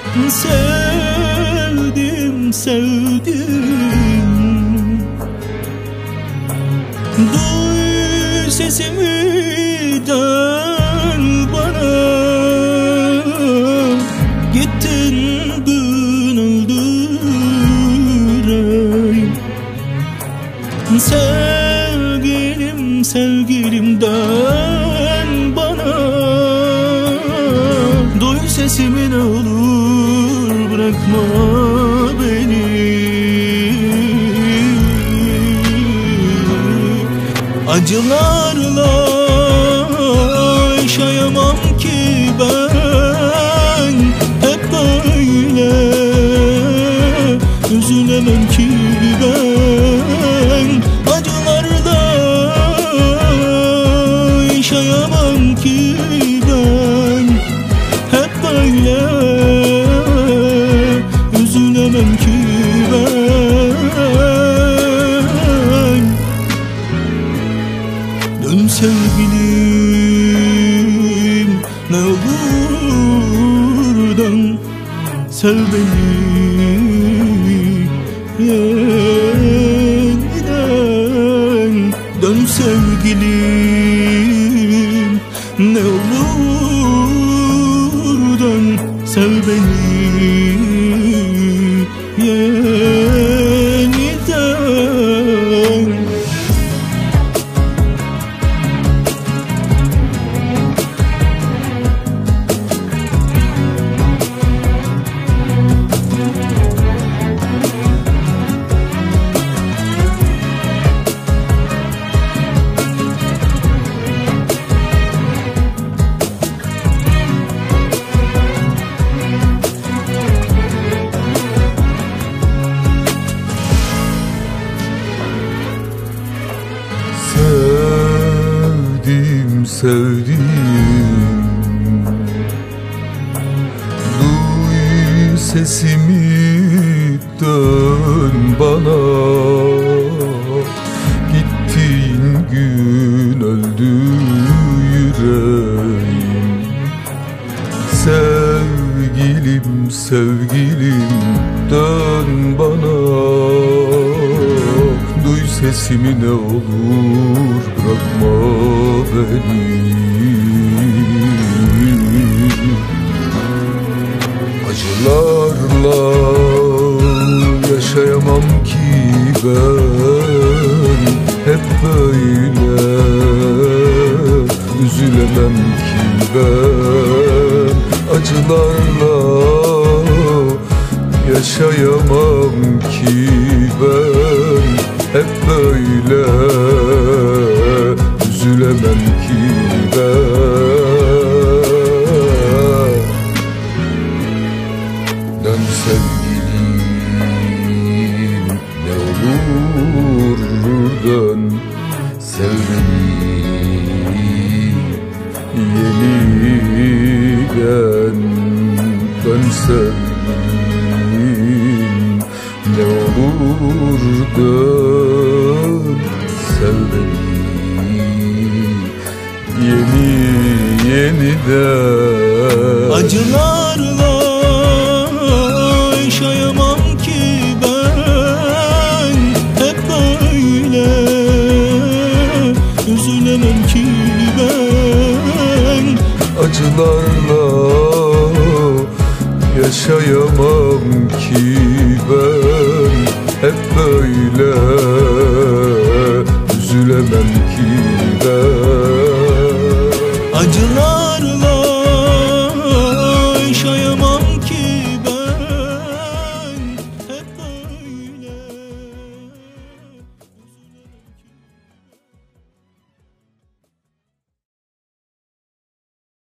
Sevdim, sevdim. Duy sesimi, dön bana. Gittin gün öldüreyim. Sevgilim, sevgilim, dön bana. Duy sesimi ne olur, bırakma beni. Acılarla yaşayamam ki ben, hep böyle üzülemem ki ben. Acılarla yaşayamam ki ben, hep böyle üzülemem ki ben. Dön sevgilim, ne olur dön, sev beni yeniden. Dön sevgilim, ne olur dön, sev beni yeniden. Sevdim, duy sesimi, dön bana. Gittiğin gün öldü yüreğim. Sevgilim, sevgilim, dön bana. Duy sesimi ne olur, bırakma beni. Acılarla yaşayamam ki ben, hep böyle üzülemem ki ben. Acılarla yaşayamam ki ben, hep böyle üzülemem ki ben. Dön sevgilim, ne olur dön, sev beni yeniden. Dön sevgilim, ne olur dön, sev beni yeniden. Acılarla